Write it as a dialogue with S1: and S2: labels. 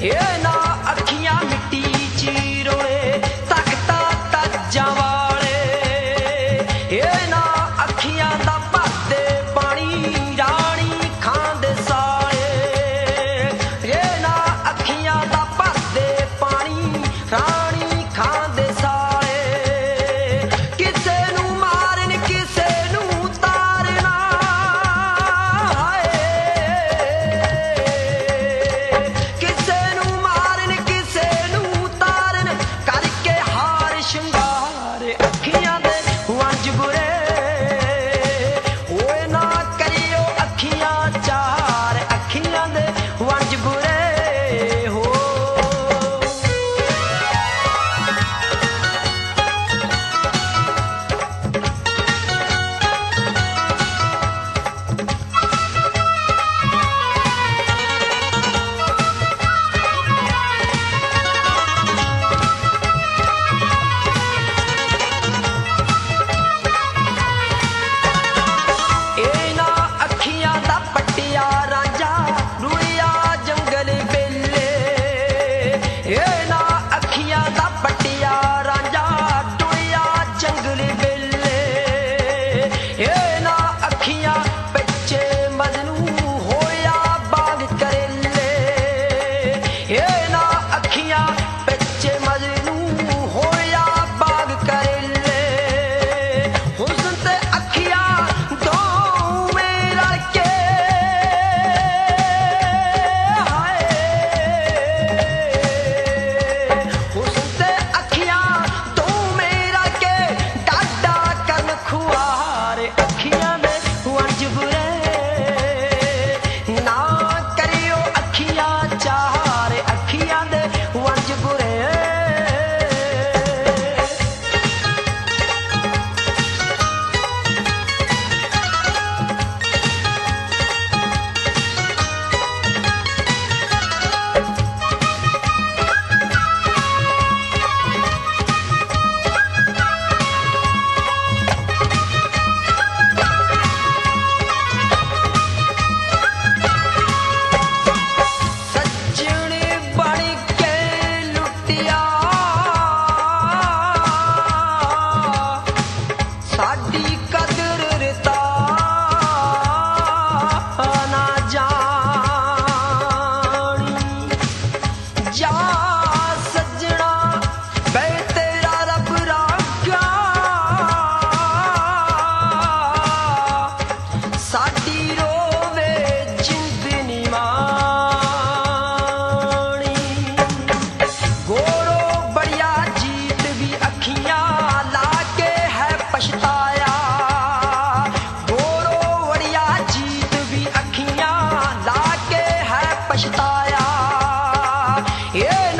S1: ये ना अखियां मिट्टी चीरोए तकता तज्जा वाले ये ना अखियां दा भरदे पानी रानी खांदे साले ये ना अखियां दा भरदे पानी रानी खांदे साले किसे नू मारन किसे नू तारना किसे नू मारन किसे नू तारन करके हार शिंगार अखियां दे वंज बुरे ओए ना करियो अखियां चार अखियां दे वंज बुरे हो ना अखियां दा पट्टिया रांझा रुड़िया जंगल बेले ये ना अखियां दा पट्टिया रांझा रुड़िया जंगल बेले ये ना अखियां बच्चे मजनू होया बाग करेले ये ना अखियां बच्चे मजनू होया बाग करेले हुस्न ते अखियां दो मेरा के हाय हुस्न ते अखियां दो मेरा के डाडा करन खुआर अखियां दे वंज बुरे ना करियो अखियां चार अखियां दे वंज बुरे सज्जन बन के लुटिया साडी कदर रिता ना जानी जा सजना बे तेरा रब रागा साडी रोवे जिंद निमानी गोरो बढ़िया जीत भी अखियां लाके है पछताया गोरो बढ़िया जीत भी अखियां लाके है पछताया ये